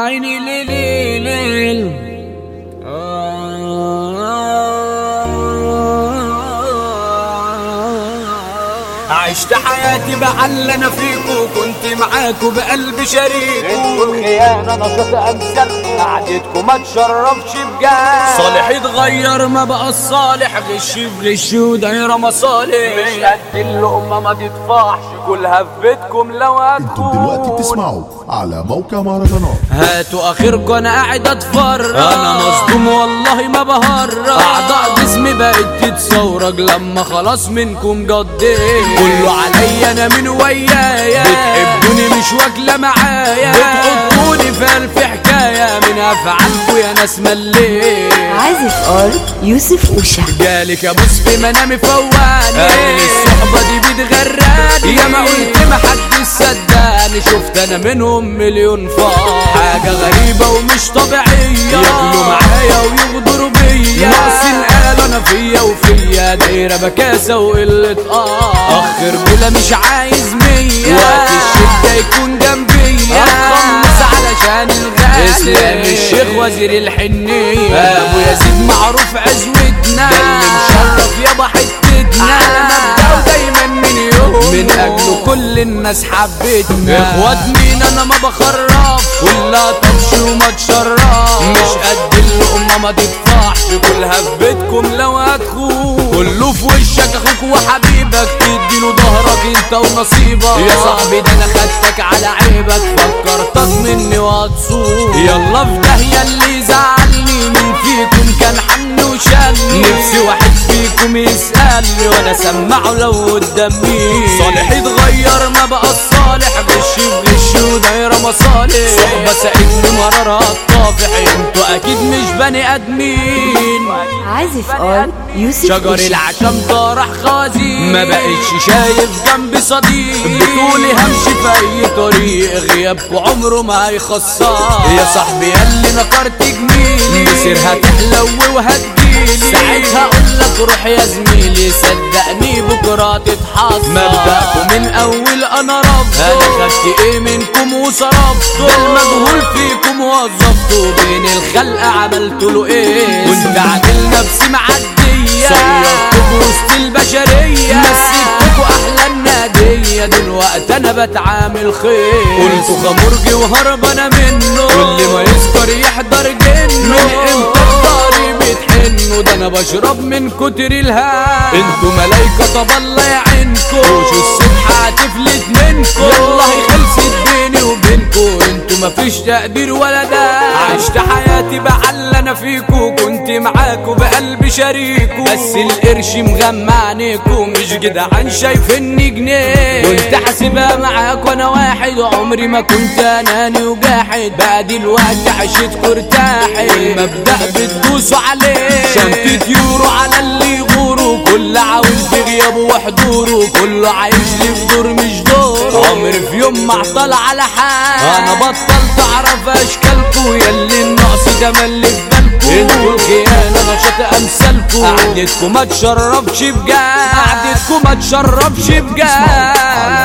عيني ليل عشت حياتي بعل انا فيكو، كنت معاكو بقلب شريكو. انتوا الخيانة نشاط امثالكو، قعدتكو ما تشرفش بجد. صالح اتغير ما بقى الصالح، غش في غش ودايرة مصالح. مش قد اللقمة ما تدفعش، كلها في بيتكم لو انتم دلوقتي بتسمعوا على موقع مهرجانات. هاتوا اخركم انا قاعد اتفرج، انا مصدوم والله ما بهرج. اعضاء جسمي بقت تتصورج لما خلاص منكم جديت. كله عليا انا من ويايا، بتحبوني مش واكله معايا، بتحطوني في الف حكايه من افعالكم يا ناس مليت. عازف ارض يوسف وشا جالك ابوس في منامي فواني، الصحبه دي بتغراني، يا ما قلت ما حد صدقني، شفت انا منهم مليون فار. حاجه غريبه ومش طبيعيه، ياكلوا معايا ويغدروا بيا، ناقصين قالوا انا فيا وفيا دايره بكاسه وقله اخ رجوله مش عايز مية، وقت الشده يكون جنبيا، اتخلص علشان الغالي. اسلام الشيخ وزير الحنيه، ابو يزيد معروف عزوتنا، ده اللي مشرف يابا حتتنا، على مبدأه دايما من يوم، من اجله كل الناس حبتنا. اخوات مين انا ما بخرف، كلها طبش وما تشرف، مش قد اللقمه ما تدفعش، كلها في بيتكم لو هتخون. كله في وشك اخوك وحبيبك، تديله ظهرك انت ونصيبك، يا صاحبي ده انا خدتك على عيبك، فكرتك مني وهتصوم. يلا في داهيه اللي زعلني، من فيكم كان حن وشالني، نفسي واحد فيكم يسألني وانا سمعه لو قدامي. صالح اتغير ما بقى الصالح، غش في غش ودايره مصالح، صحبه ساعدني مرارها الطافح، انتوا اكيد مش بني ادمين. عازف ارض يوسف شجر وشا العشم طرح خازي، ما بقتش شايف جنبي صديق، بتقولي همشي في اي طريق، غيابكوا عمره ما هيخسر. يا صاحبي ياللي نكرت جميلي، مسيرها تحلو وهتجيلي، ساعتها اقولك روح يا زميلي، صدقني بكره تتحصل. مبدأكم من اول انا رفضه، انا خدت ايه منكم وصرفته، ده المجهول فيكم وظفته، بين الخلق عملتله ايه، كنت عامل نفسي معديه، صيرتكوا وسط البشريه، مسكتكوا احلى الناديه، دلوقتي انا بتعامل خير، قلتوا خمرجي وهرب انا منه، واللي ما يسكر يحضر جنه، من امتى الضاري بتحنوا، ده انا بشرب من كتر الهام، انتوا ملايكه طب الله يعينكوا، وش السبحه هتفلت منكوا، والله خلصت بيني وبينكوا، انتوا مفيش تقدير ولا ده. عشت حياتي بعل انا فيكو، كنت معاكو بقلب شريكو، بس القرش مغمى عينيكو، مش جدعان شايفني جنيه، كنت حاسبها معاكو انا واحد، عمري ما كنت اناني وجاحد، بقى دلوقتي عشتكو ارتاحت، المبدأ بتدوسوا عليه، شنطة يورو على اللي يغوروا، كل عاوز بغيابه وحضوره، كله عايش لي في دور مش دور، عمري في يوم ما اعطل على حال، انا بطلت اعرف اشكالكو، ياللي النقص ده ملي في بالكو، انتوا الخيانة نشاط امثالكو، قعدتكو ما تشرفش بجد، قعدتكو ما تشرفش بجد.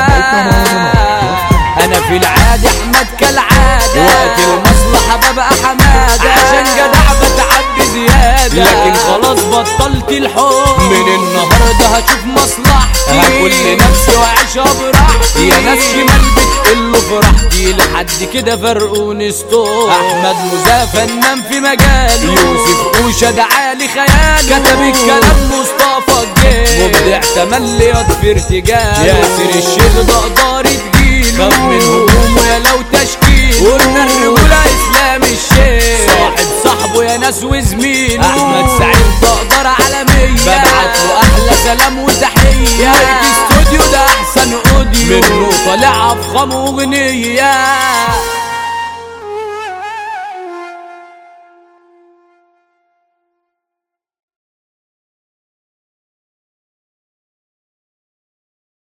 انا في العادي احمد كالعادة، وقت المصلحة ببقى حمادة، عشان جدع بتعدي زيادة، لكن خلاص بطلت الحب، من النهاردة هشوف مصلحتي، هاكل لنفسي واعيشها براحتي، يا ناس شمال بتقلوا فرحتي، لحد كده فرقوني ستور. احمد مزا فنان في مجالي، يوسف اوشا دعالي خيالي، كتب الكلام مصطفى الجيل، مبدع تملي في ارتجال، ياسر الشيخ ده قدر تجيله، خاف من هجومه يا لو تشكيل، قلنا الرجولة اسلام الشيخ، صاحب صاحبه يا ناس وزميله، احمد سعيد تقدر عالمية، ببعتله احلى سلام وتحية، استوديو ده احسن اوديو، منه طالع افخم اغنية.